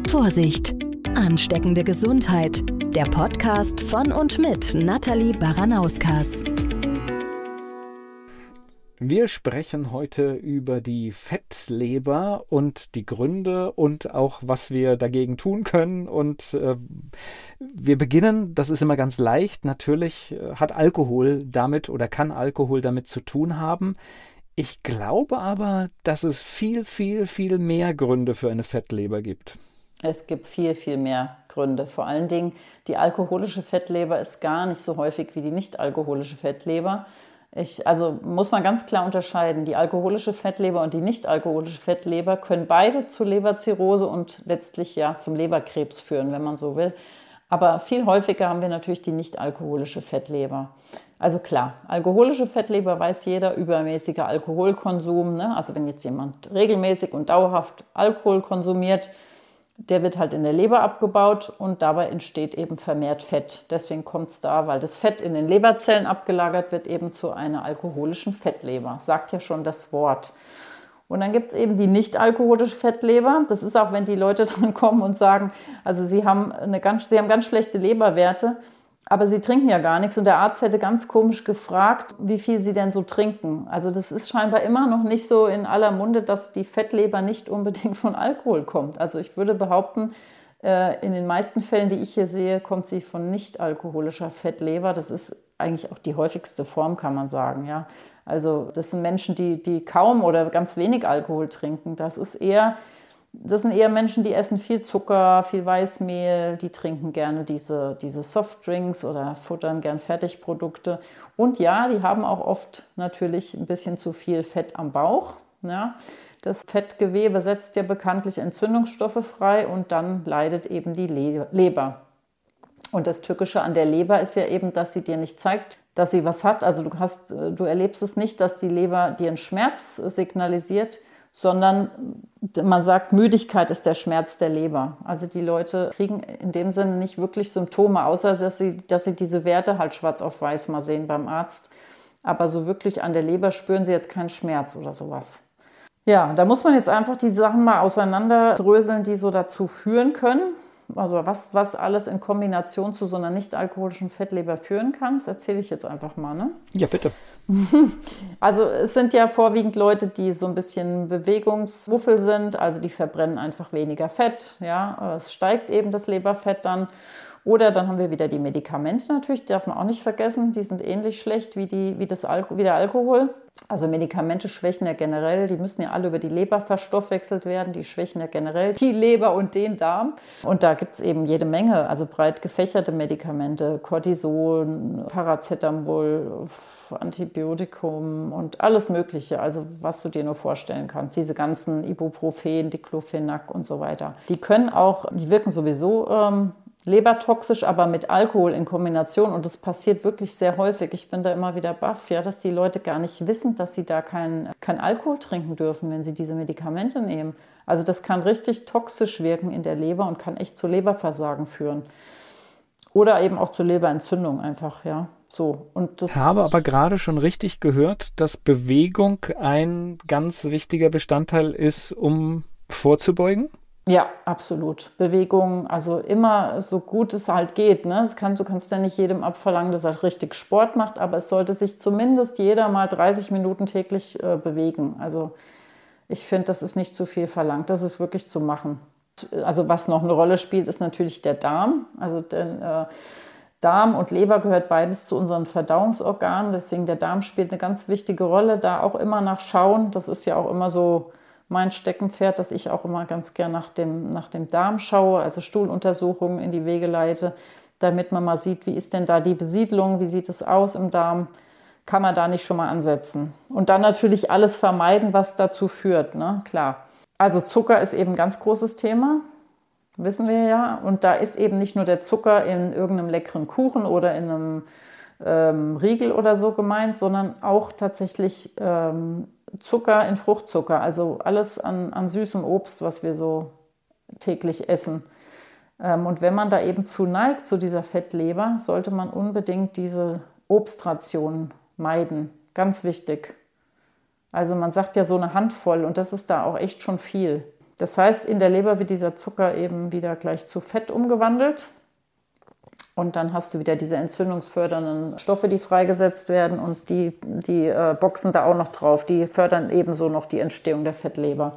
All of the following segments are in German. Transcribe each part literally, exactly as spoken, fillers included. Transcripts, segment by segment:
Vorsicht! Ansteckende Gesundheit. Der Podcast von und mit Nathalie Baranauskas. Wir sprechen heute über die Fettleber und die Gründe und auch, was wir dagegen tun können. Und äh, wir beginnen, das ist immer ganz leicht, natürlich äh, hat Alkohol damit oder kann Alkohol damit zu tun haben. Ich glaube aber, dass es viel, viel, viel mehr Gründe für eine Fettleber gibt. Es gibt viel, viel mehr Gründe. Vor allen Dingen, die alkoholische Fettleber ist gar nicht so häufig wie die nicht-alkoholische Fettleber. Ich, also muss man ganz klar unterscheiden. Die alkoholische Fettleber und die nicht-alkoholische Fettleber können beide zu Leberzirrhose und letztlich ja zum Leberkrebs führen, wenn man so will. Aber viel häufiger haben wir natürlich die nicht-alkoholische Fettleber. Also klar, alkoholische Fettleber weiß jeder, übermäßiger Alkoholkonsum. Ne? Also wenn jetzt jemand regelmäßig und dauerhaft Alkohol konsumiert, der wird halt in der Leber abgebaut und dabei entsteht eben vermehrt Fett. Deswegen kommt es da, weil das Fett in den Leberzellen abgelagert wird, eben zu einer alkoholischen Fettleber. Sagt ja schon das Wort. Und dann gibt es eben die nicht-alkoholische Fettleber. Das ist auch, wenn die Leute dann kommen und sagen, also sie haben, eine ganz, sie haben ganz schlechte Leberwerte, aber sie trinken ja gar nichts. Und der Arzt hätte ganz komisch gefragt, wie viel sie denn so trinken. Also das ist scheinbar immer noch nicht so in aller Munde, dass die Fettleber nicht unbedingt von Alkohol kommt. Also ich würde behaupten, in den meisten Fällen, die ich hier sehe, kommt sie von nicht-alkoholischer Fettleber. Das ist eigentlich auch die häufigste Form, kann man sagen. Ja. Also das sind Menschen, die, die kaum oder ganz wenig Alkohol trinken. Das ist eher... Das sind eher Menschen, die essen viel Zucker, viel Weißmehl, die trinken gerne diese, diese Softdrinks oder futtern gern Fertigprodukte. Und ja, die haben auch oft natürlich ein bisschen zu viel Fett am Bauch. Ja. Das Fettgewebe setzt ja bekanntlich Entzündungsstoffe frei und dann leidet eben die Le- Leber. Und das Tückische an der Leber ist ja eben, dass sie dir nicht zeigt, dass sie was hat. Also du hast, du erlebst es nicht, dass die Leber dir einen Schmerz signalisiert, sondern man sagt, Müdigkeit ist der Schmerz der Leber. Also die Leute kriegen in dem Sinne nicht wirklich Symptome, außer dass sie, dass sie diese Werte halt schwarz auf weiß mal sehen beim Arzt. Aber so wirklich an der Leber spüren sie jetzt keinen Schmerz oder sowas. Ja, da muss man jetzt einfach die Sachen mal auseinanderdröseln, die so dazu führen können. Also was, was alles in Kombination zu so einer nicht-alkoholischen Fettleber führen kann, das erzähle ich jetzt einfach mal. Ne? Ja, bitte. Also es sind ja vorwiegend Leute, die so ein bisschen Bewegungsmuffel sind, also die verbrennen einfach weniger Fett. Ja? Es steigt eben das Leberfett dann. Oder dann haben wir wieder die Medikamente natürlich, die darf man auch nicht vergessen, die sind ähnlich schlecht wie, die, wie, das Alko- wie der Alkohol. Also Medikamente schwächen ja generell, die müssen ja alle über die Leber verstoffwechselt werden, die schwächen ja generell die Leber und den Darm. Und da gibt es eben jede Menge, also breit gefächerte Medikamente, Cortison, Paracetamol, Antibiotikum und alles Mögliche, also was du dir nur vorstellen kannst. Diese ganzen Ibuprofen, Diclofenac und so weiter. Die können auch, die wirken sowieso ähm, lebertoxisch, aber mit Alkohol in Kombination und das passiert wirklich sehr häufig. Ich bin da immer wieder baff, ja, dass die Leute gar nicht wissen, dass sie da kein, kein Alkohol trinken dürfen, wenn sie diese Medikamente nehmen. Also das kann richtig toxisch wirken in der Leber und kann echt zu Leberversagen führen. Oder eben auch zu Leberentzündung einfach, ja. So. Und das Ich habe aber gerade schon richtig gehört, dass Bewegung ein ganz wichtiger Bestandteil ist, um vorzubeugen. Ja, absolut. Bewegung, also immer so gut es halt geht. Ne? Es kann, du kannst ja nicht jedem abverlangen, dass er richtig Sport macht, aber es sollte sich zumindest jeder mal dreißig Minuten täglich äh, bewegen. Also ich finde, das ist nicht zu viel verlangt, das ist wirklich zu machen. Also was noch eine Rolle spielt, ist natürlich der Darm. Also denn, äh, Darm und Leber gehört beides zu unseren Verdauungsorganen, deswegen der Darm spielt eine ganz wichtige Rolle. Da auch immer nachschauen, das ist ja auch immer so mein Steckenpferd, dass ich auch immer ganz gern nach dem, nach dem Darm schaue, also Stuhluntersuchungen in die Wege leite, damit man mal sieht, wie ist denn da die Besiedlung, wie sieht es aus im Darm, kann man da nicht schon mal ansetzen. Und dann natürlich alles vermeiden, was dazu führt, ne? Klar. Also Zucker ist eben ein ganz großes Thema, wissen wir ja. Und da ist eben nicht nur der Zucker in irgendeinem leckeren Kuchen oder in einem ähm, Riegel oder so gemeint, sondern auch tatsächlich ähm, Zucker in Fruchtzucker, also alles an, an süßem Obst, was wir so täglich essen. Ähm, und wenn man da eben zu neigt, zu dieser Fettleber, sollte man unbedingt diese Obstration meiden. Ganz wichtig. Also man sagt ja so eine Handvoll und das ist da auch echt schon viel. Das heißt, in der Leber wird dieser Zucker eben wieder gleich zu Fett umgewandelt. Und dann hast du wieder diese entzündungsfördernden Stoffe, die freigesetzt werden. Und die, die äh, boxen da auch noch drauf. Die fördern ebenso noch die Entstehung der Fettleber.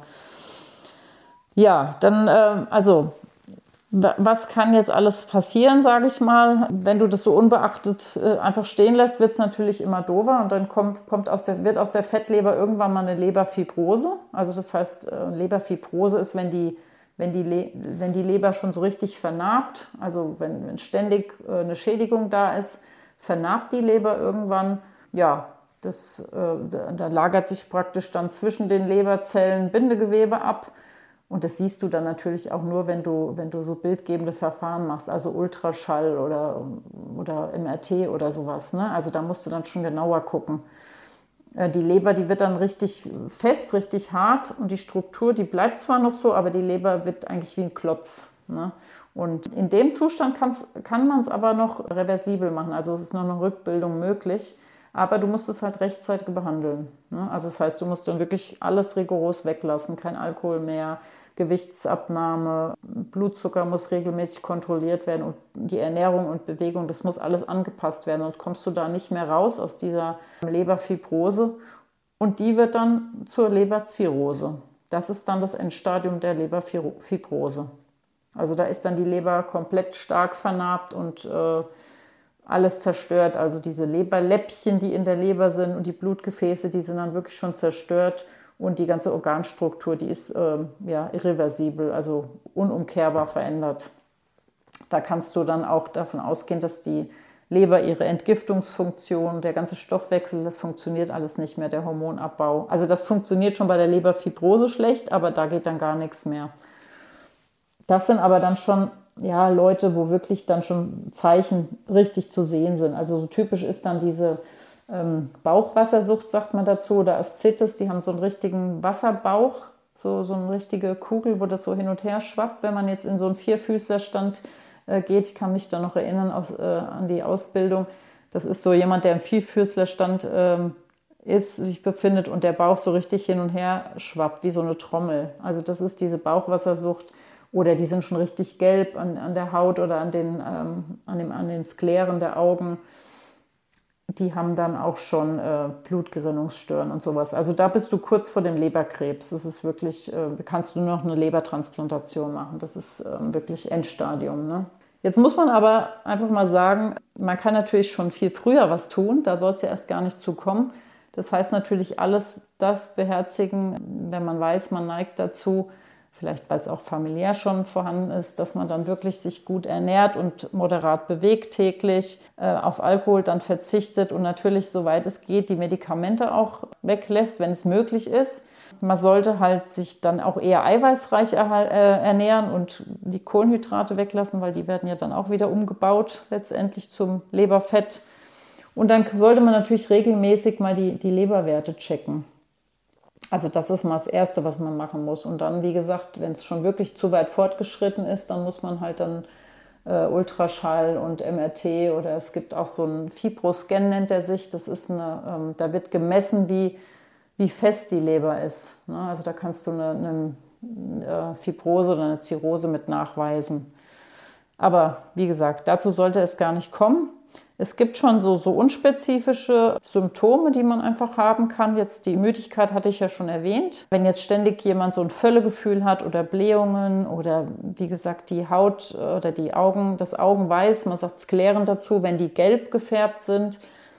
Ja, dann, äh, also, was kann jetzt alles passieren, sage ich mal? Wenn du das so unbeachtet äh, einfach stehen lässt, wird es natürlich immer doofer. Und dann kommt, kommt aus der, wird aus der Fettleber irgendwann mal eine Leberfibrose. Also das heißt, äh, Leberfibrose ist, wenn die Wenn die, Le- wenn die Leber schon so richtig vernarbt, also wenn, wenn ständig äh, eine Schädigung da ist, vernarbt die Leber irgendwann. Ja, das, äh, da, da lagert sich praktisch dann zwischen den Leberzellen Bindegewebe ab. Und das siehst du dann natürlich auch nur, wenn du, wenn du so bildgebende Verfahren machst, also Ultraschall oder, oder M R T oder sowas. Ne? Also da musst du dann schon genauer gucken. Die Leber, die wird dann richtig fest, richtig hart und die Struktur, die bleibt zwar noch so, aber die Leber wird eigentlich wie ein Klotz. Ne? Und in dem Zustand kann's, kann man es aber noch reversibel machen, also es ist noch eine Rückbildung möglich, aber du musst es halt rechtzeitig behandeln. Ne? Also das heißt, du musst dann wirklich alles rigoros weglassen, kein Alkohol mehr, Gewichtsabnahme, Blutzucker muss regelmäßig kontrolliert werden und die Ernährung und Bewegung, das muss alles angepasst werden, sonst kommst du da nicht mehr raus aus dieser Leberfibrose und die wird dann zur Leberzirrhose. Das ist dann das Endstadium der Leberfibrose. Also da ist dann die Leber komplett stark vernarbt und äh, alles zerstört. Also diese Leberläppchen, die in der Leber sind und die Blutgefäße, die sind dann wirklich schon zerstört. Und die ganze Organstruktur, die ist äh, ja, irreversibel, also unumkehrbar verändert. Da kannst du dann auch davon ausgehen, dass die Leber ihre Entgiftungsfunktion, der ganze Stoffwechsel, das funktioniert alles nicht mehr, der Hormonabbau. Also das funktioniert schon bei der Leberfibrose schlecht, aber da geht dann gar nichts mehr. Das sind aber dann schon ja, Leute, wo wirklich dann schon Zeichen richtig zu sehen sind. Also so typisch ist dann diese Ähm, Bauchwassersucht, sagt man dazu, oder Aszites, die haben so einen richtigen Wasserbauch, so, so eine richtige Kugel, wo das so hin und her schwappt, wenn man jetzt in so einen Vierfüßlerstand äh, geht. Ich kann mich da noch erinnern aus, äh, an die Ausbildung. Das ist so jemand, der im Vierfüßlerstand ähm, ist, sich befindet und der Bauch so richtig hin und her schwappt, wie so eine Trommel. Also das ist diese Bauchwassersucht. Oder die sind schon richtig gelb an, an der Haut oder an den, ähm, an, dem, an den Skleren der Augen. Die haben dann auch schon äh, Blutgerinnungsstörungen und sowas. Also da bist du kurz vor dem Leberkrebs. Das ist wirklich, äh, kannst du nur noch eine Lebertransplantation machen. Das ist äh, wirklich Endstadium. Ne? Jetzt muss man aber einfach mal sagen, man kann natürlich schon viel früher was tun. Da soll es ja erst gar nicht zu kommen. Das heißt natürlich alles das beherzigen, wenn man weiß, man neigt dazu, vielleicht weil es auch familiär schon vorhanden ist, dass man dann wirklich sich gut ernährt und moderat bewegt täglich, äh, auf Alkohol dann verzichtet und natürlich, soweit es geht, die Medikamente auch weglässt, wenn es möglich ist. Man sollte halt sich dann auch eher eiweißreich erhal- äh, ernähren und die Kohlenhydrate weglassen, weil die werden ja dann auch wieder umgebaut, letztendlich zum Leberfett. Und dann sollte man natürlich regelmäßig mal die, die Leberwerte checken. Also das ist mal das Erste, was man machen muss. Und dann, wie gesagt, wenn es schon wirklich zu weit fortgeschritten ist, dann muss man halt dann äh, Ultraschall und M R T oder es gibt auch so einen Fibroscan, nennt er sich. Das ist eine, ähm, da wird gemessen, wie, wie fest die Leber ist. Ne? Also da kannst du eine, eine äh, Fibrose oder eine Zirrhose mit nachweisen. Aber wie gesagt, dazu sollte es gar nicht kommen. Es gibt schon so, so unspezifische Symptome, die man einfach haben kann. Jetzt die Müdigkeit hatte ich ja schon erwähnt. Wenn jetzt ständig jemand so ein Völlegefühl hat oder Blähungen oder wie gesagt die Haut oder die Augen, das Augenweiß, man sagt Skleren dazu, wenn die gelb gefärbt sind.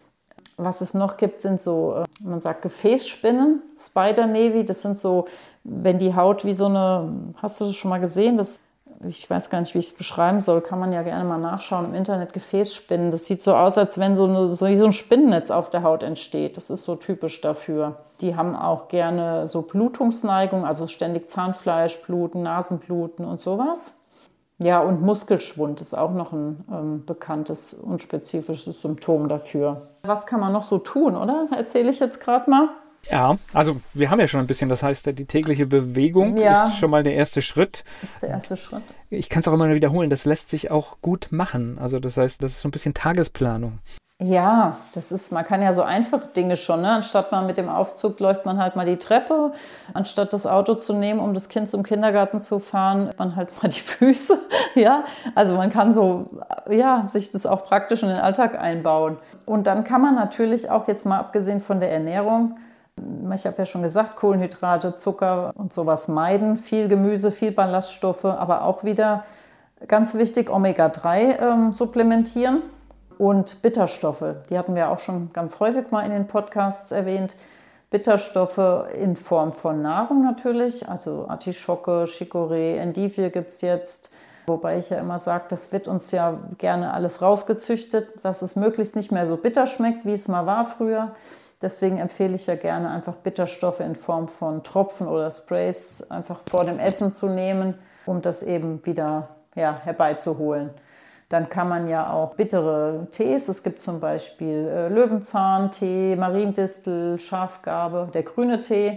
Was es noch gibt, sind so, man sagt Gefäßspinnen, Spider Navy. Das sind so, wenn die Haut wie so eine, hast du das schon mal gesehen? Das Ich weiß gar nicht, wie ich es beschreiben soll, kann man ja gerne mal nachschauen im Internet, Gefäßspinnen. Das sieht so aus, als wenn so, eine, so wie so ein Spinnennetz auf der Haut entsteht. Das ist so typisch dafür. Die haben auch gerne so Blutungsneigung, also ständig Zahnfleischbluten, Nasenbluten und sowas. Ja, und Muskelschwund ist auch noch ein ähm, bekanntes und spezifisches Symptom dafür. Was kann man noch so tun, oder? Erzähle ich jetzt gerade mal. Ja, also wir haben ja schon ein bisschen, das heißt, die tägliche Bewegung ja. ist schon mal der erste Schritt. Das ist der erste Schritt. Ich kann es auch immer wieder wiederholen, das lässt sich auch gut machen. Also das heißt, das ist so ein bisschen Tagesplanung. Ja, das ist, man kann ja so einfache Dinge schon, ne? Anstatt man mit dem Aufzug läuft man halt mal die Treppe, anstatt das Auto zu nehmen, um das Kind zum Kindergarten zu fahren, man halt mal die Füße, ja. Also man kann so, ja, sich das auch praktisch in den Alltag einbauen. Und dann kann man natürlich auch jetzt mal abgesehen von der Ernährung, ich habe ja schon gesagt, Kohlenhydrate, Zucker und sowas meiden, viel Gemüse, viel Ballaststoffe, aber auch wieder ganz wichtig, Omega drei ähm, supplementieren. Und Bitterstoffe, die hatten wir auch schon ganz häufig mal in den Podcasts erwähnt. Bitterstoffe in Form von Nahrung natürlich, also Artischocke, Chicorée, Endivie gibt es jetzt. Wobei ich ja immer sage, das wird uns ja gerne alles rausgezüchtet, dass es möglichst nicht mehr so bitter schmeckt, wie es mal war früher. Deswegen empfehle ich ja gerne einfach Bitterstoffe in Form von Tropfen oder Sprays einfach vor dem Essen zu nehmen, um das eben wieder ja, herbeizuholen. Dann kann man ja auch bittere Tees, es gibt zum Beispiel äh, Löwenzahntee, Mariendistel, Schafgarbe, der grüne Tee,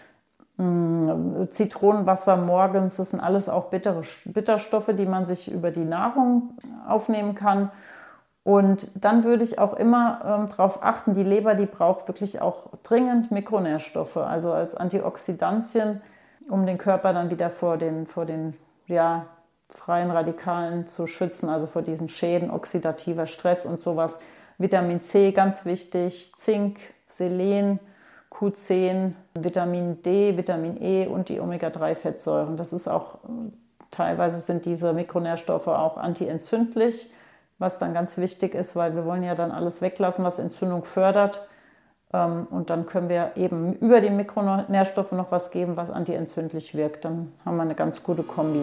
mh, Zitronenwasser morgens, das sind alles auch bittere Bitterstoffe, die man sich über die Nahrung aufnehmen kann. Und dann würde ich auch immer ähm, darauf achten, die Leber, die braucht wirklich auch dringend Mikronährstoffe, also als Antioxidantien, um den Körper dann wieder vor den, vor den ja, freien Radikalen zu schützen, also vor diesen Schäden, oxidativer Stress und sowas. Vitamin C, ganz wichtig, Zink, Selen, Q zehn, Vitamin D, Vitamin E und die Omega drei Fettsäuren. Das ist auch, teilweise sind diese Mikronährstoffe auch antientzündlich, was dann ganz wichtig ist, weil wir wollen ja dann alles weglassen, was Entzündung fördert. Und dann können wir eben über die Mikronährstoffe noch was geben, was antientzündlich wirkt. Dann haben wir eine ganz gute Kombi.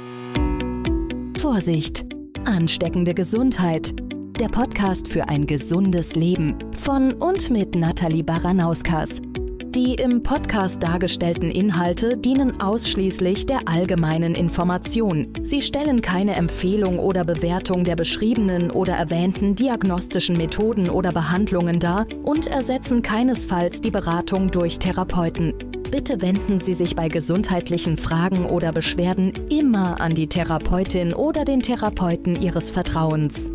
Vorsicht! Ansteckende Gesundheit. Der Podcast für ein gesundes Leben von und mit Nathalie Baranauskas. Die im Podcast dargestellten Inhalte dienen ausschließlich der allgemeinen Information. Sie stellen keine Empfehlung oder Bewertung der beschriebenen oder erwähnten diagnostischen Methoden oder Behandlungen dar und ersetzen keinesfalls die Beratung durch Therapeuten. Bitte wenden Sie sich bei gesundheitlichen Fragen oder Beschwerden immer an die Therapeutin oder den Therapeuten Ihres Vertrauens.